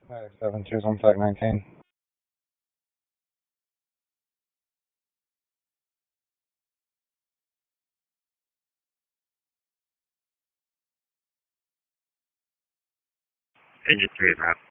7, choose on flight 19. Engine 3 is out.